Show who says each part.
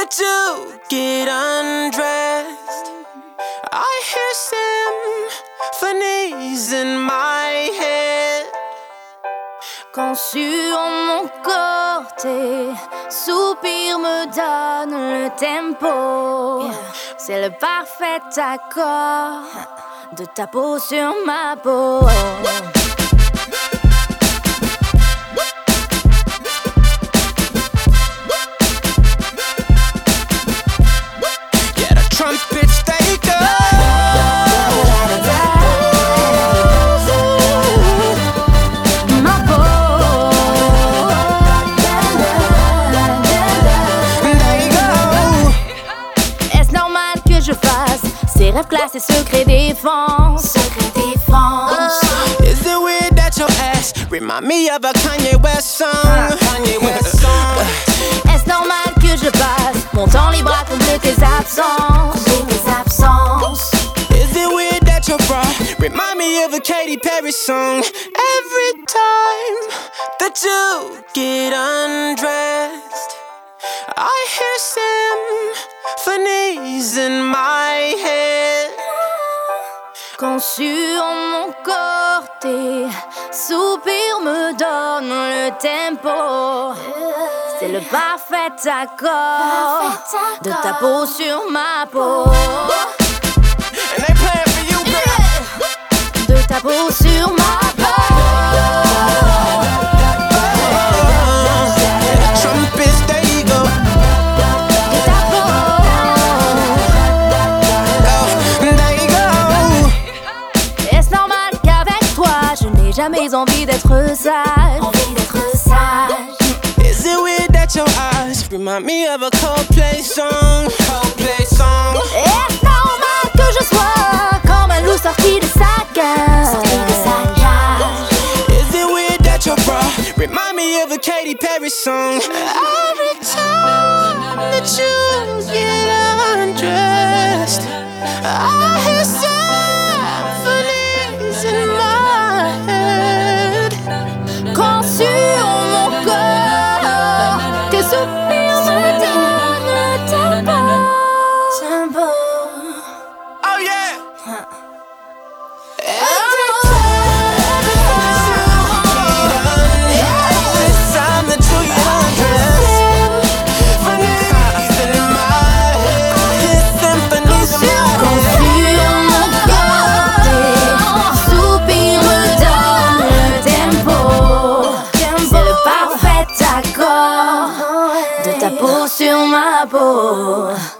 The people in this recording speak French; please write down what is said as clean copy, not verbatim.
Speaker 1: that you get undressed. I hear symphonies in my head.
Speaker 2: Quand sur mon corps tes soupirs me donnent le tempo, c'est le parfait accord de ta peau sur ma peau.
Speaker 1: Yeah, the trumpets they go.
Speaker 2: Ces rêves classés, secret défense. Secret défense.
Speaker 1: Is it weird that your ass remind me of a Kanye West song? Kanye West song.
Speaker 2: Est-ce normal que je passe mon temps libre à combler tes absences? Combler tes absences.
Speaker 1: Is it weird that your bra remind me of a Katy Perry song? Every time that you get undressed, I hear symphonies in my head.
Speaker 2: Quand sur mon corps tes soupirs me donnent le tempo, c'est le parfait accord de ta peau sur ma peau.
Speaker 1: And they playing for you, girl.
Speaker 2: De ta peau sur ma peau. Jamais envie d'être sage. Envie d'être sage.
Speaker 1: Is it weird that your eyes remind me of a Coldplay song? Coldplay song.
Speaker 2: Est-ce normal que je sois comme un loup sorti de sa cage? Sorti de sa cage.
Speaker 1: Is it weird that your bra remind me of a Katy Perry song? Every time that you get undressed, I hear symphonies in my head.
Speaker 2: Quand sur mon corps tes soupirs me donnent le tempo. Tempo.
Speaker 1: Oh yeah.
Speaker 2: Every
Speaker 1: time that you get undressed, symphonies in my head. Symphonies in my head.
Speaker 2: Quand sur mon corps tes soupirs me donnent le tempo, c'est le parfait accord de ta peau sur ma peau.